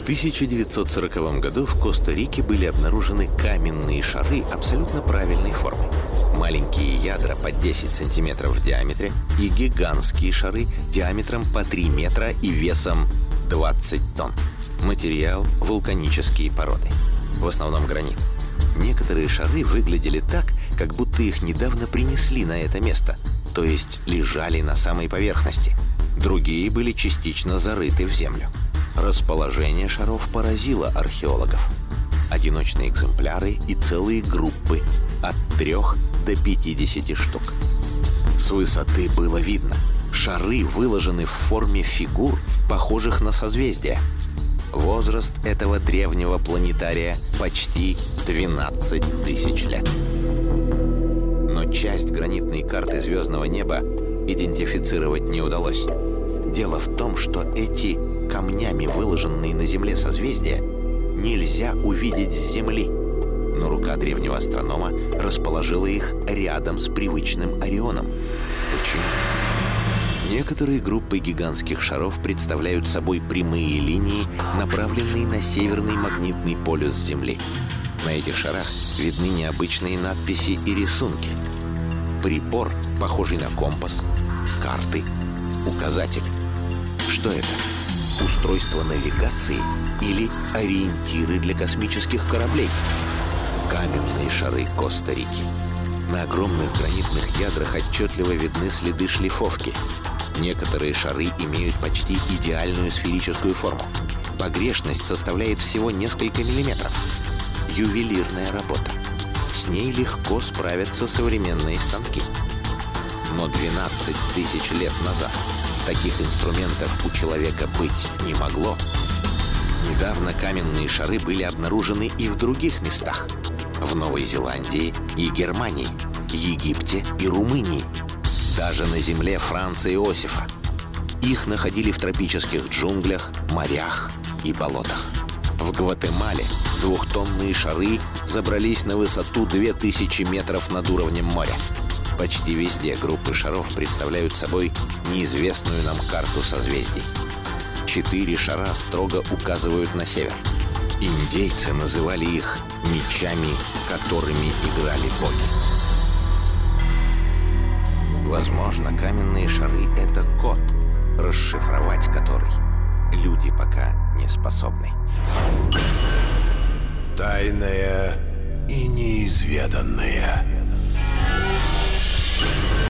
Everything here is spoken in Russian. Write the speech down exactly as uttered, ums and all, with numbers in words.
тысяча девятьсот сороковом году в Коста-Рике были обнаружены каменные шары абсолютно правильной формы. Маленькие ядра по десять сантиметров в диаметре и гигантские шары диаметром по три метра и весом двадцать тонн. Материал – вулканические породы. В основном гранит. Некоторые шары выглядели так, как будто их недавно принесли на это место, то есть лежали на самой поверхности. Другие были частично зарыты в землю. Расположение шаров поразило археологов. Одиночные экземпляры и целые группы от трех до пятидесяти штук. С высоты было видно, шары выложены в форме фигур, похожих на созвездия. Возраст этого древнего планетария почти двенадцать тысяч лет. Но часть гранитной карты звездного неба идентифицировать не удалось. Дело в том, что эти камнями выложенные на Земле созвездия нельзя увидеть с Земли. Но рука древнего астронома расположила их рядом с привычным Орионом. Почему? Некоторые группы гигантских шаров представляют собой прямые линии, направленные на северный магнитный полюс Земли. На этих шарах видны необычные надписи и рисунки. Прибор, похожий на компас, карты, указатель. Что это? Устройство навигации или ориентиры для космических кораблей? Каменные шары Коста-Рики. На огромных гранитных ядрах отчетливо видны следы шлифовки. Некоторые шары имеют почти идеальную сферическую форму. Погрешность составляет всего несколько миллиметров. Ювелирная работа. С ней легко справятся современные станки. Но двенадцать тысяч лет назад таких инструментов у человека быть не могло. Недавно каменные шары были обнаружены и в других местах. В Новой Зеландии и Германии, Египте и Румынии. Даже на земле Франца Иосифа. Их находили в тропических джунглях, морях и болотах. В Гватемале двухтонные шары забрались на высоту две тысячи метров над уровнем моря. Почти везде группы шаров представляют собой неизвестную нам карту созвездий. Четыре шара строго указывают на север. Индейцы называли их мечами, которыми играли боги. Возможно, каменные шары — это код, расшифровать который люди пока не способны. Тайное и неизведанное.